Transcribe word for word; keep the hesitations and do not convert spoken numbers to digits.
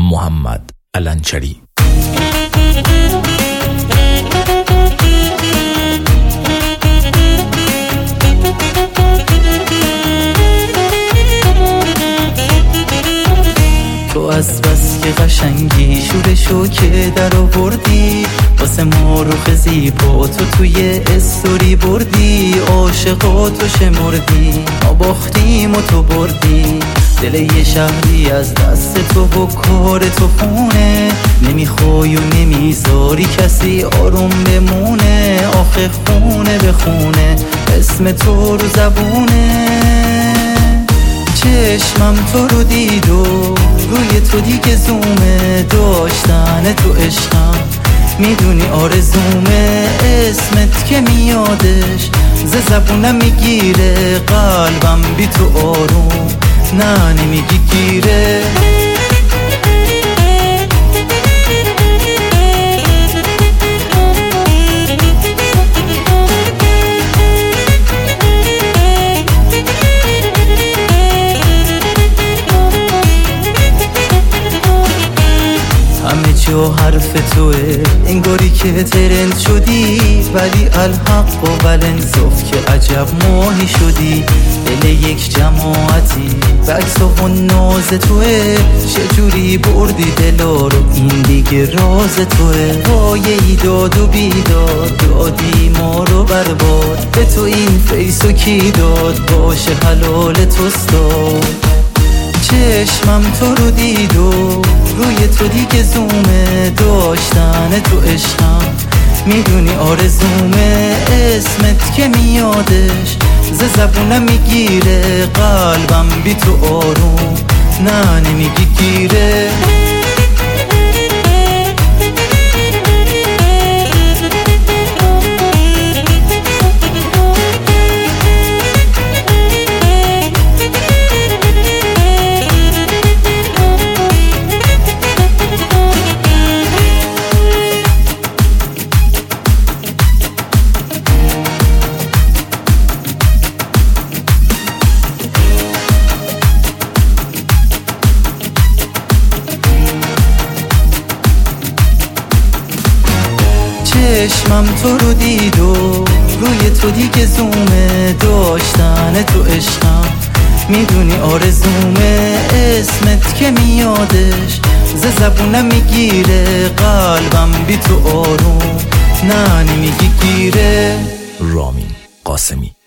محمد الانچری. تو از بس که قشنگی شورشو که در آوردی، واسه ما روخ زیبا تو توی استوری بردی، عاشقاتو شمردی، ما باختیم و تو بردی، دل یه شهری از دست تو و کار تو خونه، نمیخوای و نمیذاری کسی آروم بمونه، آخه خونه به خونه اسم تو رو زبونه، چشمم تو رو دید و روی تو دیگه زومه، داشتن تو عشقم میدونی آرزومه، اسمت که میادش ز زبونم میگیره، قلبم بی تو آروم نه نمیگی گیره. همه جا حرف توه، انگاری که ترند شدی، ولی الحق و ولنصف که عجب ماهی شدی، دل یک جماعتی بکس و ناز توه، چجوری بردی دلا رو این دیگه راز توه، وای ایداد و بیداد دادی ما رو برباد، به تو این فیسو کی داد باشه حلال توستاد، چشمم تو رو دید و روی تو دیگه زومه، داشتن تو عشقم میدونی آرزومه، اسمت که میادش ز زبونم میگیره، قلبم بی تو آروم نه نمیگی گیره. چشمم تو رو دید و روی تو دیگه زومه، داشتن تو عشقم میدونی آرزومه، اسمت که میادش ز زبونم میگیره، قلبم بی تو آروم نه نمیگی گیره. رامین قاسمی.